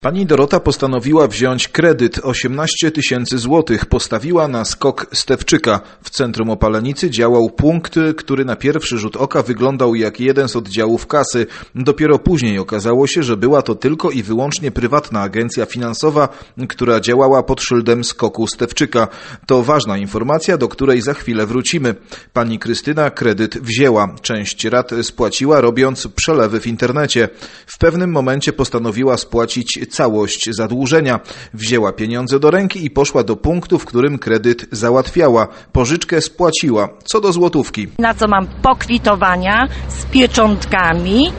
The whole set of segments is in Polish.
Pani Dorota postanowiła wziąć kredyt 18 000 złotych. Postawiła na SKOK Stefczyka. W centrum Opalenicy działał punkt, który na pierwszy rzut oka wyglądał jak jeden z oddziałów kasy. Dopiero później okazało się, że była to tylko i wyłącznie prywatna agencja finansowa, która działała pod szyldem SKOK-u Stefczyka. To ważna informacja, do której za chwilę wrócimy. Pani Krystyna kredyt wzięła. Część rat spłaciła, robiąc przelewy w internecie. W pewnym momencie postanowiła spłacić całość zadłużenia. Wzięła pieniądze do ręki i poszła do punktu, w którym kredyt załatwiała. Pożyczkę spłaciła. Co do złotówki. Na co mam pokwitowania z pieczątkami.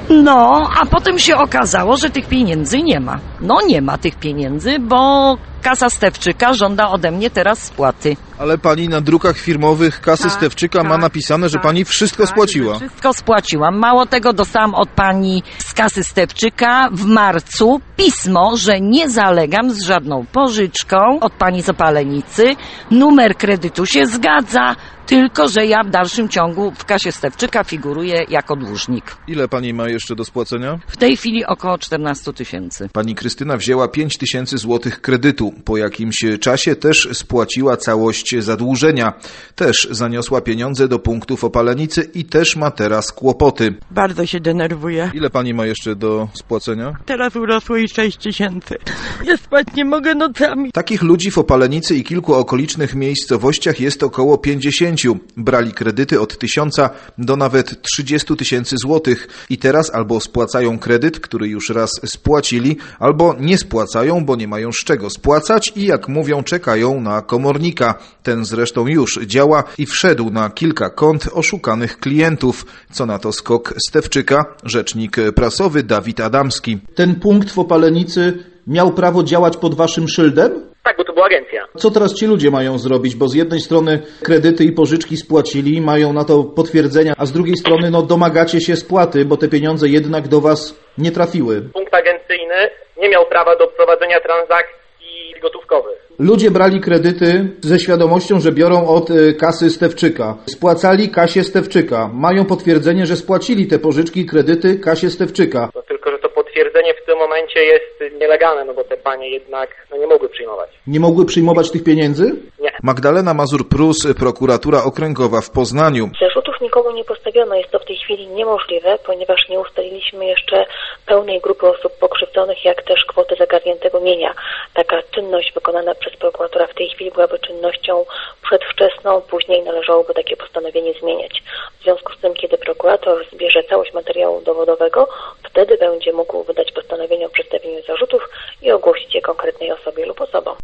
A potem się okazało, że tych pieniędzy nie ma. Nie ma tych pieniędzy, bo kasa Stefczyka żąda ode mnie teraz spłaty. Ale pani na drukach firmowych kasy Stefczyka ma napisane, że pani wszystko spłaciła. Wszystko spłaciłam. Mało tego, dostałam od pani z kasy Stefczyka w marcu pismo, że nie zalegam z żadną pożyczką od pani z Opalenicy. Numer kredytu się zgadza, tylko że ja w dalszym ciągu w kasie Stefczyka figuruję jako dłużnik. Ile pani ma jeszcze do spłacenia? W tej chwili około 14 000. Pani Krystyna wzięła 5 000 złotych kredytu. Po jakimś czasie też spłaciła całość zadłużenia. Też zaniosła pieniądze do punktów Opalenicy i też ma teraz kłopoty. Bardzo się denerwuję. Ile pani ma jeszcze do spłacenia? Teraz urosło i 6 000. Ja spać nie mogę nocami. Takich ludzi w Opalenicy i kilku okolicznych miejscowościach jest około 50. Brali kredyty od 1000 do nawet 30 000 złotych i teraz albo spłacają kredyt, który już raz spłacili, albo nie spłacają, bo nie mają z czego spłacać i jak mówią, czekają na komornika. Ten zresztą już działa i wszedł na kilka kont oszukanych klientów. Co na to SKOK Stefczyka? Rzecznik prasowy Dawid Adamski. Ten punkt w Opalenicy miał prawo działać pod waszym szyldem? Tak, bo to była agencja. Co teraz ci ludzie mają zrobić? Bo z jednej strony kredyty i pożyczki spłacili, mają na to potwierdzenia, a z drugiej strony domagacie się spłaty, bo te pieniądze jednak do was nie trafiły. Punkt agencyjny nie miał prawa do prowadzenia transakcji gotówkowych. Ludzie brali kredyty ze świadomością, że biorą od kasy Stefczyka. Spłacali kasie Stefczyka. Mają potwierdzenie, że spłacili te pożyczki i kredyty kasie Stefczyka. Tylko że to potwierdzenie w tym momencie jest nielegalne, bo te panie jednak nie mogły przyjmować. Nie mogły przyjmować tych pieniędzy? Nie. Magdalena Mazur-Prus, prokuratura okręgowa w Poznaniu. Zarzutów nikomu nie postawiono. Jest to w tej chwili niemożliwe, ponieważ nie ustaliliśmy jeszcze pełnej grupy osób pokrzywdzonych, jak też kwoty zagarniętego mienia. Taka czynność wykonana przez prokuratora w tej chwili byłaby czynnością przedwczesną, później należałoby takie postanowienie zmieniać. W związku z tym, kiedy prokurator zbierze całość materiału dowodowego, wtedy będzie mógł wydać postanowienie o przedstawieniu zarzutów i ogłosić je konkretnej osobie lub osobom.